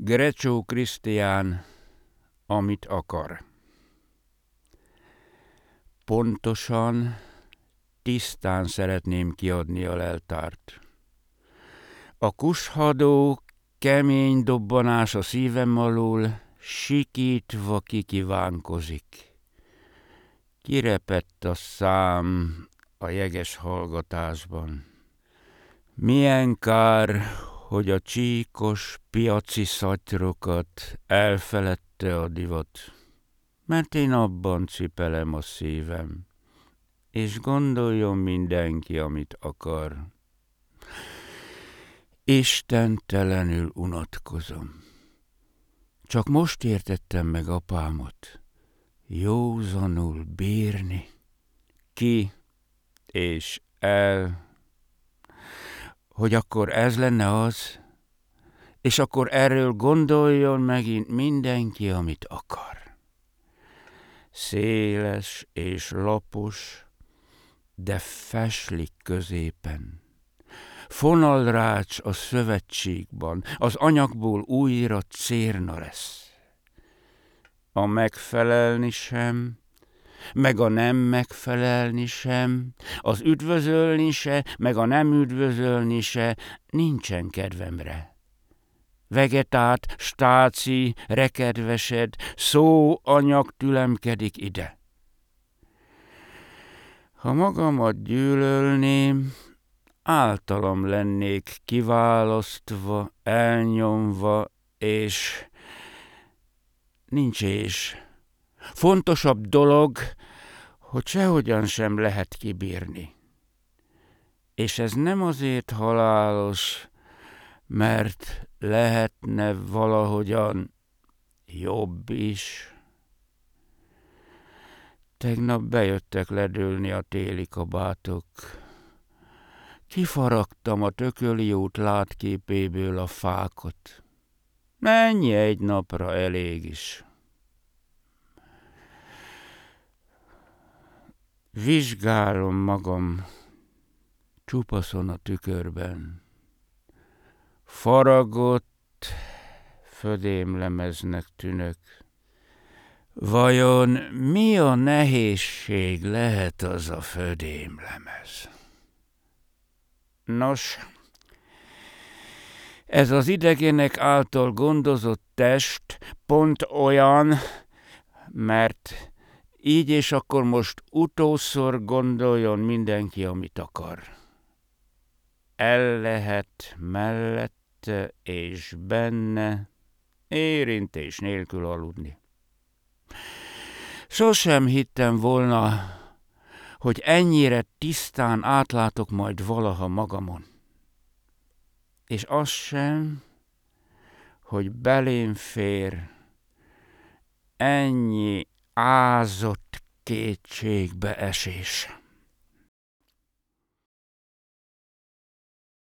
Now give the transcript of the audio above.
Grecsó Krisztián, amit akar. Pontosan, tisztán szeretném kiadni a leltárt. A kushadó, kemény dobbanás a szívem alól sikítva kikívánkozik. Kirepett a szám a jeges hallgatásban. Milyen kár, hogy a csíkos piaci szatyrokat elfeledte a divat, mert én abban cipelem a szívem, és gondoljon mindenki, amit akar. Istentelenül unatkozom. Csak most értettem meg apámot. Józanul bírni. Ki és el. Hogy akkor ez lenne az, és akkor erről gondoljon megint mindenki, amit akar. Széles és lapos, de feslik középen. Fonalrács a szövetségban, az anyagból újra cérna lesz. A megfelelni sem, meg a nem megfelelni sem, az üdvözölni se, meg a nem üdvözölni se, nincsen kedvemre. Vegetát, stáci, rekedvesed, szó anyag tülemkedik ide. Ha magamat gyűlölném, általam lennék kiválasztva, elnyomva, és nincs és. Fontosabb dolog, hogy sehogyan sem lehet kibírni. És ez nem azért halálos, mert lehetne valahogyan jobb is. Tegnap bejöttek ledőlni a téli kabátok. Kifaragtam a Tököli út látképéből a fákot. Mennyi egy napra elég is. Vizsgálom magam csupaszon a tükörben. Faragott födémlemeznek tűnök. Vajon mi a nehézség lehet az a födémlemez? Nos, ez az idegenek által gondozott test pont olyan, mert így és akkor most utószor gondoljon mindenki, amit akar. El lehet mellette és benne érintés nélkül aludni. Sosem hittem volna, hogy ennyire tisztán átlátok majd valaha magamon. És az sem, hogy belém fér ennyi ázott kétségbeesés.